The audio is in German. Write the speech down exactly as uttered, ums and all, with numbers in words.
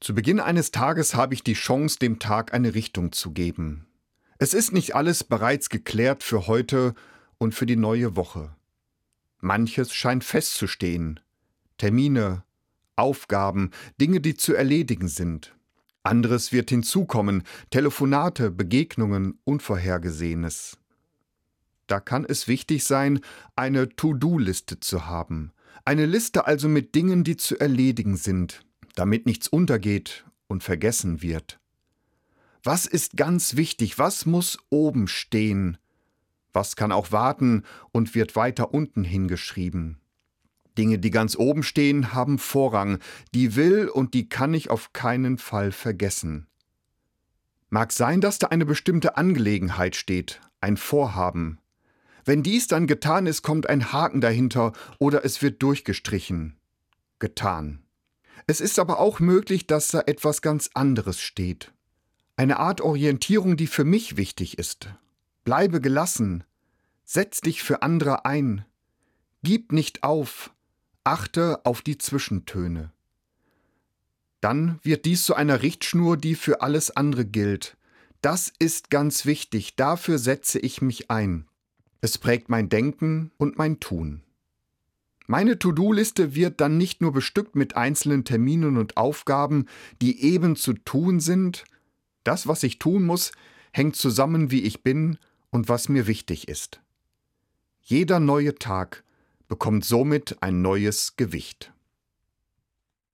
Zu Beginn eines Tages habe ich die Chance, dem Tag eine Richtung zu geben. Es ist nicht alles bereits geklärt für heute und für die neue Woche. Manches scheint festzustehen. Termine, Aufgaben, Dinge, die zu erledigen sind. Anderes wird hinzukommen, Telefonate, Begegnungen, Unvorhergesehenes. Da kann es wichtig sein, eine To-Do-Liste zu haben. Eine Liste also mit Dingen, die zu erledigen sind, damit nichts untergeht und vergessen wird. Was ist ganz wichtig? Was muss oben stehen? Was kann auch warten und wird weiter unten hingeschrieben? Dinge, die ganz oben stehen, haben Vorrang. Die will und die kann ich auf keinen Fall vergessen. Mag sein, dass da eine bestimmte Angelegenheit steht, ein Vorhaben. Wenn dies dann getan ist, kommt ein Haken dahinter oder es wird durchgestrichen. Getan. Es ist aber auch möglich, dass da etwas ganz anderes steht. Eine Art Orientierung, die für mich wichtig ist. Bleibe gelassen. Setz dich für andere ein. Gib nicht auf. Achte auf die Zwischentöne. Dann wird dies zu einer Richtschnur, die für alles andere gilt. Das ist ganz wichtig, dafür setze ich mich ein. Es prägt mein Denken und mein Tun. Meine To-Do-Liste wird dann nicht nur bestückt mit einzelnen Terminen und Aufgaben, die eben zu tun sind. Das, was ich tun muss, hängt zusammen, wie ich bin und was mir wichtig ist. Jeder neue Tag bekommt somit ein neues Gewicht.